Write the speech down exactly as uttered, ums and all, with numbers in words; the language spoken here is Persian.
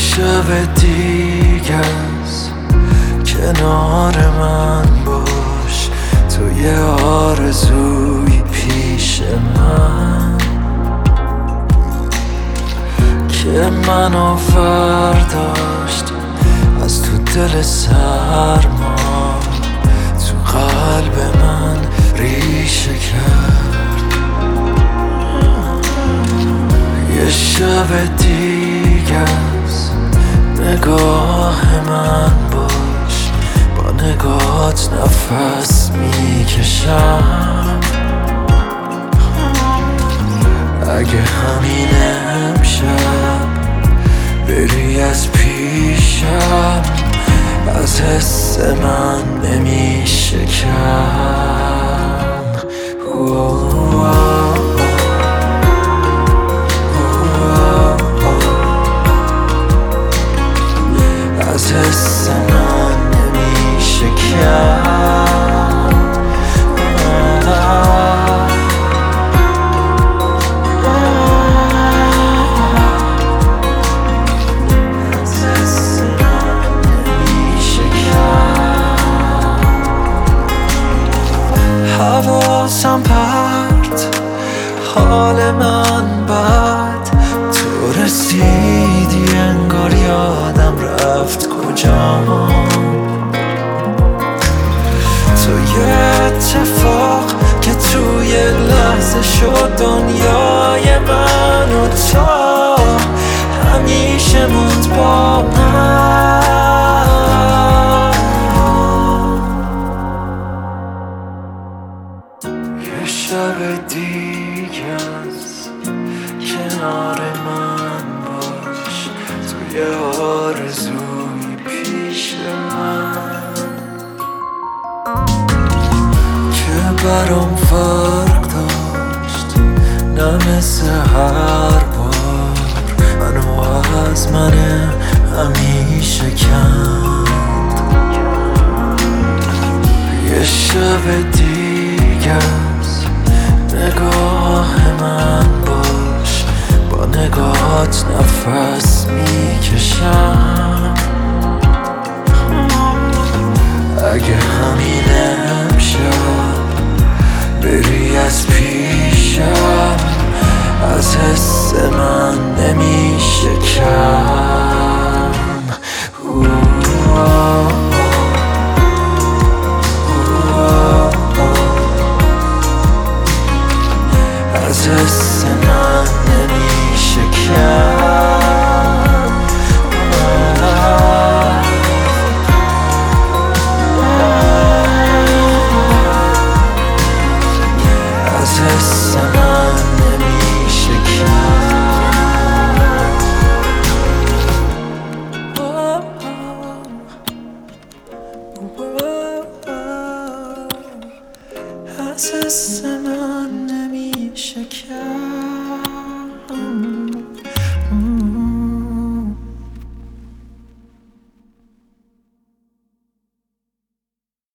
شب دیگه است کنار من باش، تو یه آرزوی پیش من که منو فرداشت از تو دل سرما، تو قلب من ریشه کرد. یه شب دیگه است نگاه من باش، با نگاهت نفس میکشم. اگه همین امشب بری از پیشم، از حس من نمیشه کم. از حس من نمیشه کم. از حس من نمیشه کم. حواسم پرت، حال من بد، تو رسیدی انگار یادم رفت کجام. تو یه اتفاق که توی لحظه شد دنیای من، و تو همیشه موند با من. یه شب دیگه است کنار من باش، تو یه آرزوی پیش من که برام فرق داشت، نه مثل هر بار منو از من همیشه کند. یه شب دیگه است نگاه من باش، با نگاهت نفس میکشم.